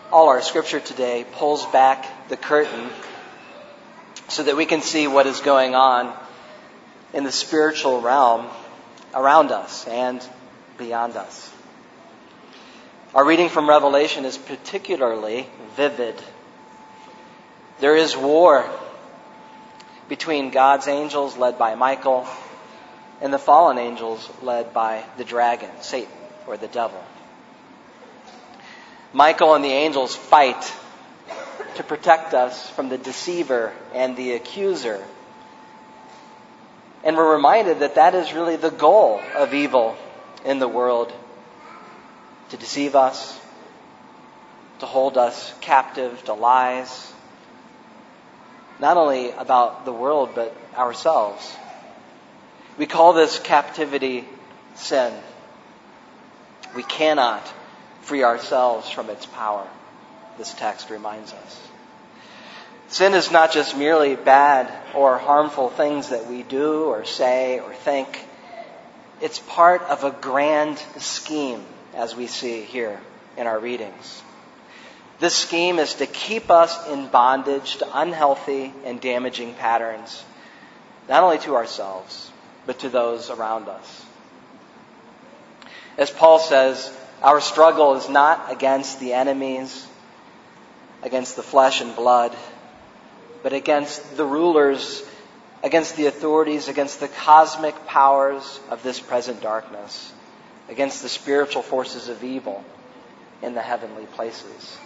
all our scripture today pulls back the curtain so that we can see what is going on in the spiritual realm around us and beyond us. Our reading from Revelation is particularly vivid. There is war between God's angels led by Michael and the fallen angels led by the dragon, Satan, or the devil. Michael and the angels fight to protect us from the deceiver and the accuser. And we're reminded that that is really the goal of evil in the world, to deceive us, to hold us captive to lies, not only about the world, but ourselves. We call this captivity sin. We cannot free ourselves from its power, this text reminds us. Sin is not just merely bad or harmful things that we do or say or think. It's part of a grand scheme, as we see here in our readings. This scheme is to keep us in bondage to unhealthy and damaging patterns, not only to ourselves, but to those around us. As Paul says, our struggle is not against the enemies, against the flesh and blood, but against the rulers, against the authorities, against the cosmic powers of this present darkness, against the spiritual forces of evil in the heavenly places.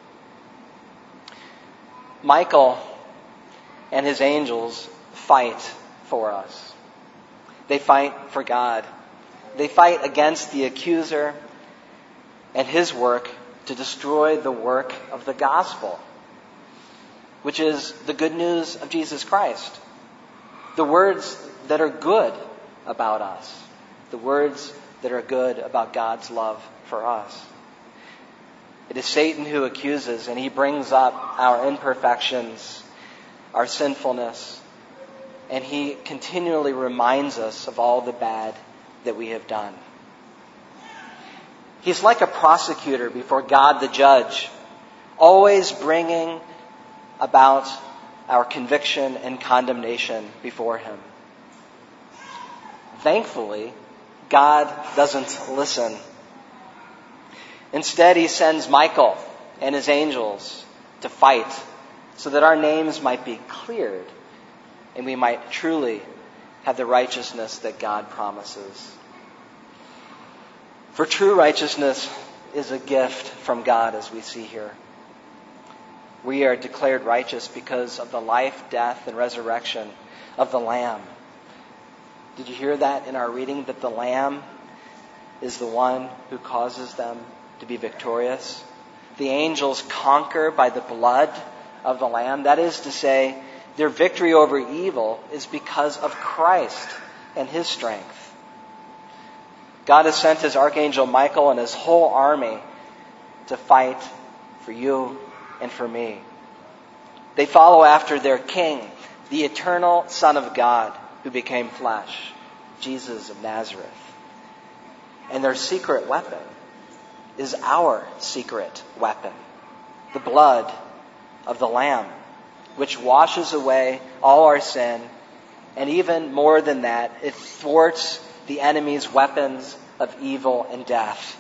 Michael and his angels fight for us. They fight for God. They fight against the accuser and his work to destroy the work of the gospel, which is the good news of Jesus Christ. The words that are good about us. The words that are good about God's love for us. It is Satan who accuses, and he brings up our imperfections, our sinfulness, and he continually reminds us of all the bad that we have done. He's like a prosecutor before God the judge, always bringing about our conviction and condemnation before him. Thankfully, God doesn't listen. Instead, he sends Michael and his angels to fight so that our names might be cleared and we might truly have the righteousness that God promises. For true righteousness is a gift from God, as we see here. We are declared righteous because of the life, death, and resurrection of the Lamb. Did you hear that in our reading? That the Lamb is the one who causes them to be victorious. The angels conquer by the blood of the Lamb. That is to say, their victory over evil is because of Christ and his strength. God has sent his archangel Michael and his whole army to fight for you and for me. They follow after their King, the eternal Son of God who became flesh, Jesus of Nazareth. And their secret weapon is our secret weapon, the blood of the Lamb, which washes away all our sin, and even more than that, it thwarts the enemy's weapons of evil and death.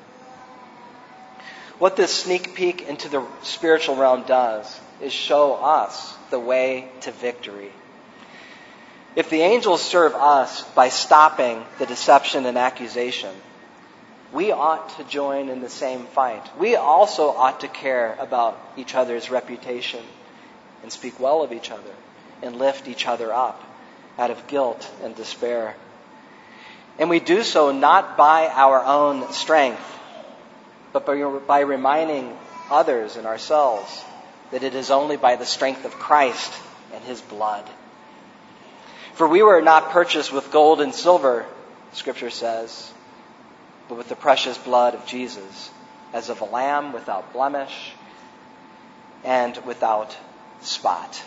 What this sneak peek into the spiritual realm does is show us the way to victory. If the angels serve us by stopping the deception and accusation, we ought to join in the same fight. We also ought to care about each other's reputation and speak well of each other and lift each other up out of guilt and despair. And we do so not by our own strength, but by reminding others and ourselves that it is only by the strength of Christ and his blood. For we were not purchased with gold and silver, Scripture says, but with the precious blood of Jesus, as of a lamb without blemish and without spot.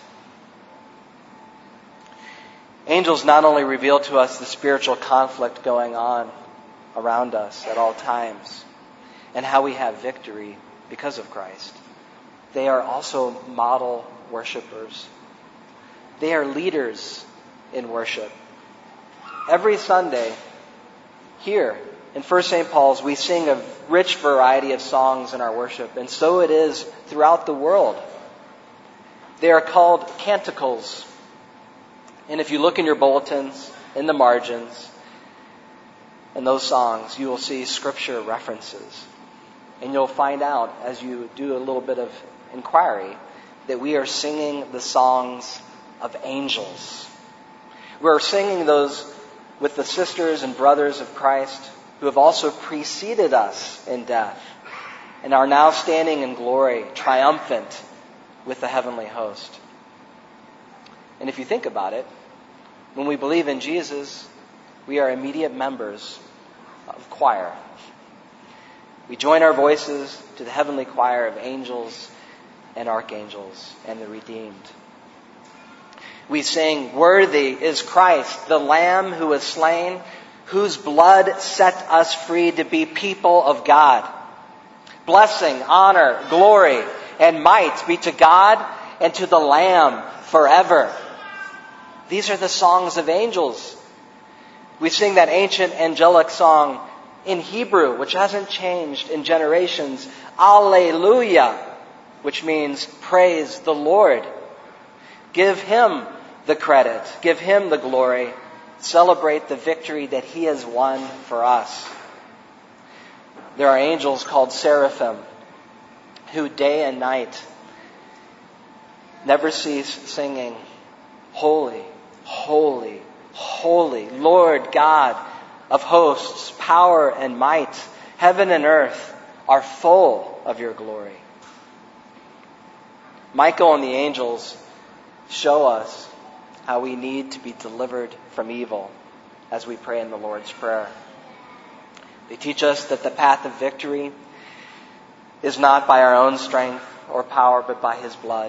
Angels not only reveal to us the spiritual conflict going on around us at all times and how we have victory, because of Christ. They are also model worshipers. They are leaders in worship. Every Sunday, here in 1 St. Paul's, we sing a rich variety of songs in our worship, and so it is throughout the world. They are called canticles. And if you look in your bulletins, in the margins, in those songs, you will see scripture references. And you'll find out, as you do a little bit of inquiry, that we are singing the songs of angels. We're singing those with the sisters and brothers of Christ who have also preceded us in death and are now standing in glory, triumphant with the heavenly host. And if you think about it, when we believe in Jesus, we are immediate members of choir. We join our voices to the heavenly choir of angels and archangels and the redeemed. We sing, "Worthy is Christ, the Lamb who was slain, whose blood set us free to be people of God. Blessing, honor, glory, and might be to God and to the Lamb forever." These are the songs of angels. We sing that ancient angelic song in Hebrew, which hasn't changed in generations, Alleluia, which means praise the Lord. Give Him the credit. Give Him the glory. Celebrate the victory that He has won for us. There are angels called seraphim who day and night never cease singing, "Holy, holy, holy, Lord God of hosts, power and might, heaven and earth are full of your glory." Michael and the angels show us how we need to be delivered from evil as we pray in the Lord's Prayer. They teach us that the path of victory is not by our own strength or power, but by His blood.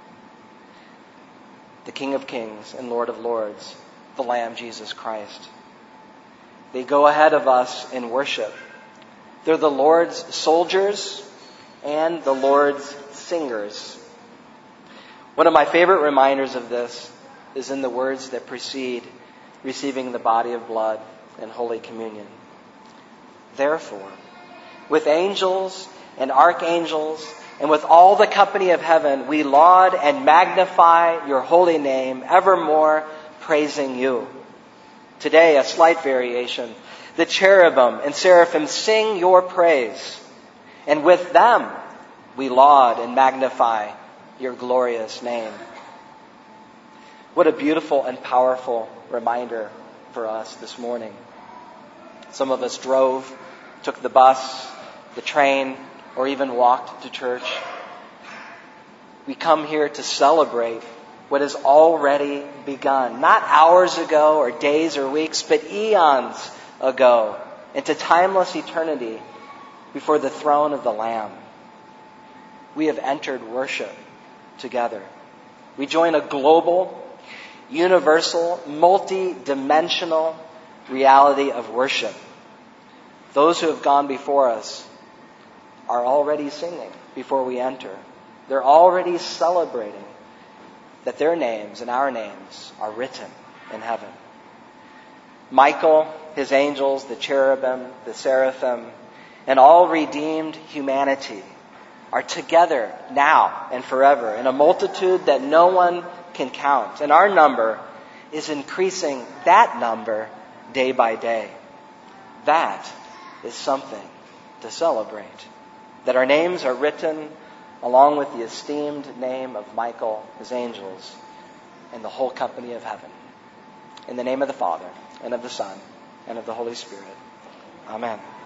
The King of Kings and Lord of Lords, the Lamb Jesus Christ. They go ahead of us in worship. They're the Lord's soldiers and the Lord's singers. One of my favorite reminders of this is in the words that precede receiving the body of blood and Holy Communion. Therefore, with angels and archangels and with all the company of heaven, we laud and magnify your holy name, evermore praising you. Today, a slight variation. The cherubim and seraphim sing your praise, and with them we laud and magnify your glorious name. What a beautiful and powerful reminder for us this morning. Some of us drove, took the bus, the train, or even walked to church. We come here to celebrate what has already begun, not hours ago or days or weeks, but eons ago, into timeless eternity before the throne of the Lamb. We have entered worship together. We join a global, universal, multi-dimensional reality of worship. Those who have gone before us are already singing before we enter. They're already celebrating that their names and our names are written in heaven. Michael, his angels, the cherubim, the seraphim, and all redeemed humanity are together now and forever in a multitude that no one can count. And our number is increasing that number day by day. That is something to celebrate. That our names are written along with the esteemed name of Michael, his angels, and the whole company of heaven. In the name of the Father, and of the Son, and of the Holy Spirit. Amen.